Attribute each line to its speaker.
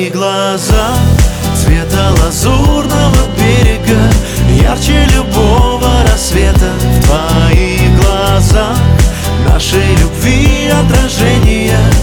Speaker 1: твои глаза цвета лазурного берега, ярче любого рассвета. В твоих глазах нашей любви отражение.